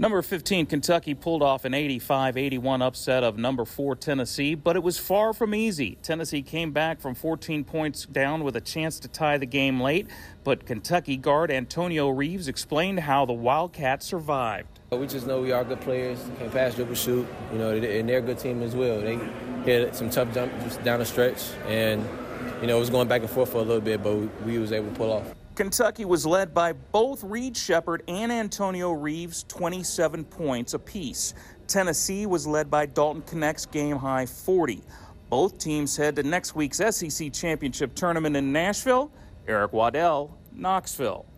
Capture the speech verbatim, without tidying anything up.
Number fifteen, Kentucky pulled off an eighty-five eighty-one upset of number four, Tennessee, but it was far from easy. Tennessee came back from fourteen points down with a chance to tie the game late, but Kentucky guard Antonio Reeves explained how the Wildcats survived. We just know we are good players, can pass, dribble, shoot, you know, and they're a good team as well. They hit some tough jumps down the stretch, and, you know, it was going back and forth for a little bit, but we was able to pull off. Kentucky was led by both Reed Sheppard and Antonio Reeves, twenty-seven points apiece. Tennessee was led by Dalton Knecht's game-high forty. Both teams head to next week's S E C Championship Tournament in Nashville. Eric Waddell, Knoxville.